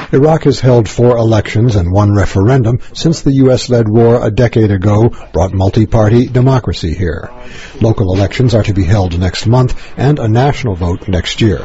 Iraq has held 4 elections and 1 referendum since the U.S.-led war a decade ago brought multi-party democracy here. Local elections are to be held next month and a national vote next year.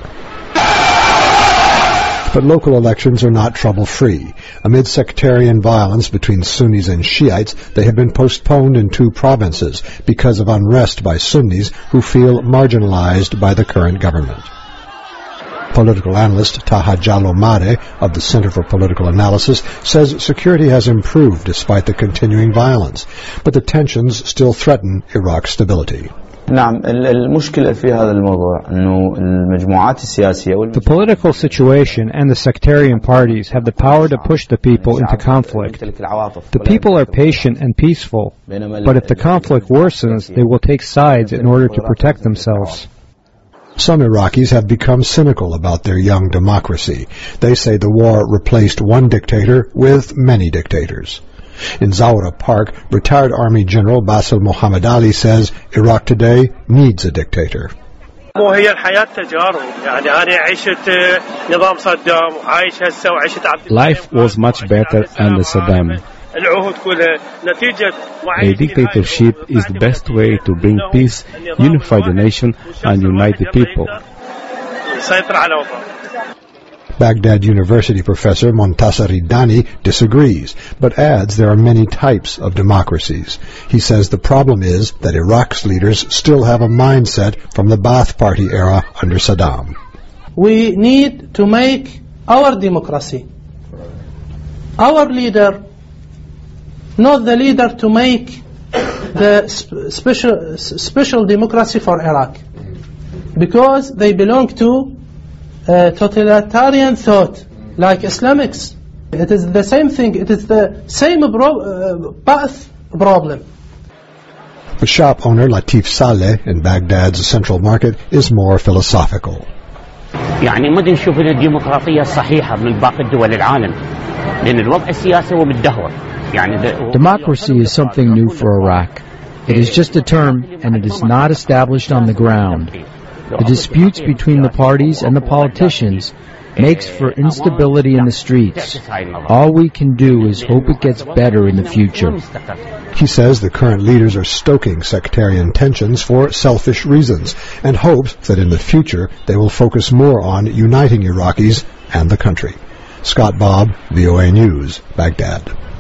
But local elections are not trouble-free. Amid sectarian violence between Sunnis and Shiites, they have been postponed in 2 provinces because of unrest by Sunnis who feel marginalized by the current government. Political analyst Taha Jalomare of the Center for Political Analysis says security has improved despite the continuing violence, but the tensions still threaten Iraq's stability. The political situation and the sectarian parties have the power to push the people into conflict. The people are patient and peaceful, but if the conflict worsens, they will take sides in order to protect themselves. Some Iraqis have become cynical about their young democracy. They say the war replaced one dictator with many dictators. In Zawra Park, retired Army General Basil Muhammad Ali says Iraq today needs a dictator. Life was much better under Saddam. A dictatorship is the best way to bring peace, unify the nation, and unite the people. Baghdad University professor Montasser Idani disagrees, but adds there are many types of democracies. He says the problem is that Iraq's leaders still have a mindset from the Ba'ath Party era under Saddam. We need to make our democracy, our leader, not the leader to make the special democracy for Iraq, because they belong to totalitarian thought, like Islamics. It is the same thing. It is the same Ba'ath problem. The shop owner Latif Saleh in Baghdad's central market is more philosophical. يعني ما نشوف الديمقراطية الصحيحة من باقي الدول العالم لأن الوضع السياسي هو متدهور. Democracy is something new for Iraq. It is just a term, and it is not established on the ground. The disputes between the parties and the politicians makes for instability in the streets. All we can do is hope it gets better in the future. He says the current leaders are stoking sectarian tensions for selfish reasons and hopes that in the future they will focus more on uniting Iraqis and the country. Scott Bobb, VOA News, Baghdad.